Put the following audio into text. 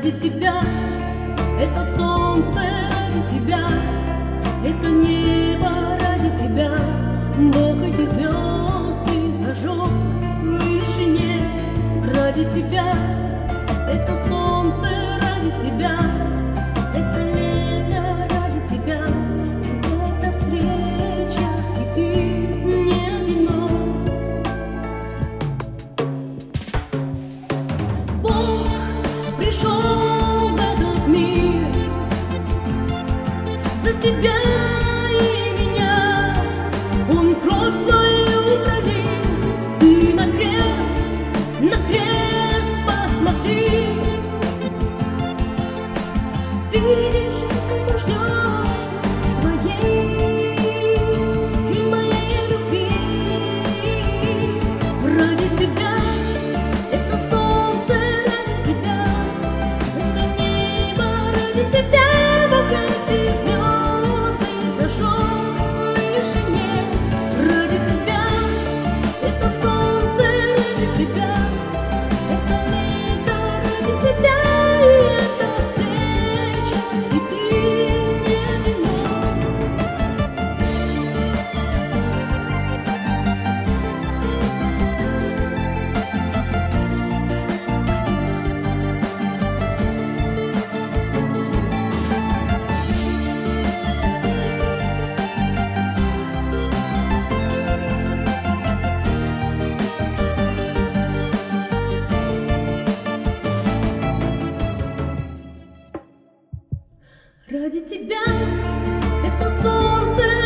Ради тебя это солнце, ради тебя это небо, ради тебя Бог эти звезды зажег в вышине. Ради тебя это солнце, ради тебя это лето, ради тебя это встреча, и ты не одинок. Бог пришел в этот мир за тебя и меня, Он кровь свою пролил. Ты на крест посмотри. Видишь, как ждет твоей и моей любви. Ради тебя это солнце, ради тебя это небо, ради тебя Бог эти звезды зажег в вышине. Ради тебя это солнце, ради тебя это лето, ради тебя и эта встреча, и ты не одинок. Ради тебя это солнце,